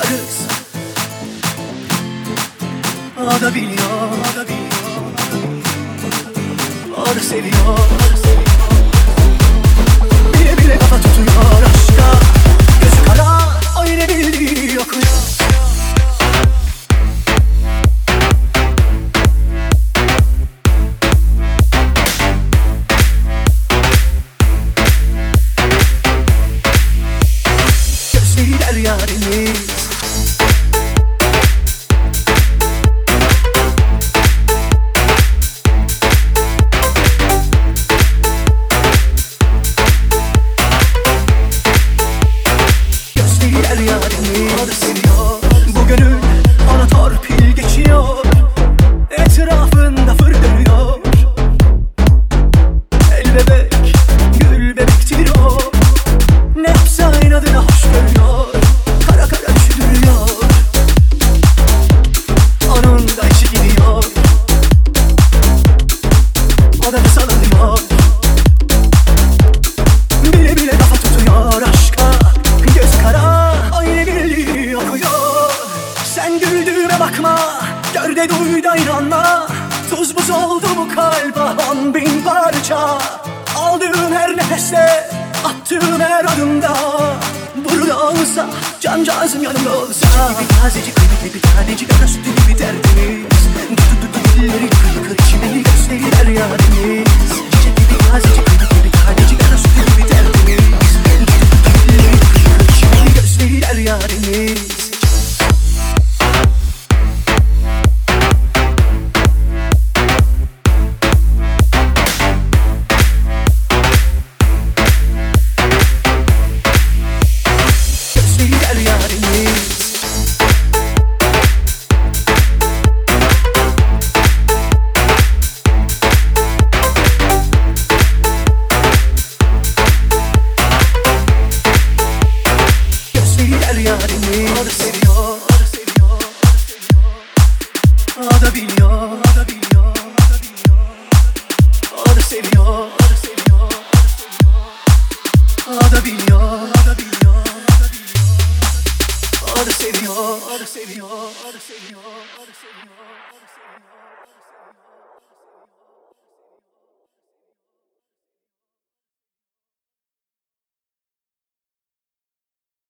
yaşarız. O da biliyor, o da seviyor. Bile bile kafa tutuyor aşka. Gözü kara, o yine bildiği okuyor. Gözleri yarenimiz. O da seviyor. Bu gönül ona torpil geçiyor. Etrafında fır dönüyor. El bebek, gül bebektir o. Ne yapsa inadına hoş görüyor. Kara kara üşüdürüyor. Onun da içi gidiyor. O da salınıyor. Bile bile kafa tutuyor aşka. Göz kara, o yine bildiği okuyor. Sen güldüğüme bakma, gör de duy da inanma. Tuz buz oldu bu kalp 10.000 parça. Aldığım her nefeste, attığım her adımda. Burada olsa, cancağızım yanımda olsa. Çiçek gibi tazecik, kıymetli bir tanecik, ana sütü gibi tertemiz. Tuttu dilleri yıkır yıkır içime, gözleri yarenimiz. Çiçek gibi tazecik, kıymetli bir tanecik, ana sütü gibi tertemiz. Tuttu dilleri yıkır yıkır içime, gözleri yarenimiz. O da seviyor, o da biliyor, o da seviyor, o da biliyor, o da seviyor.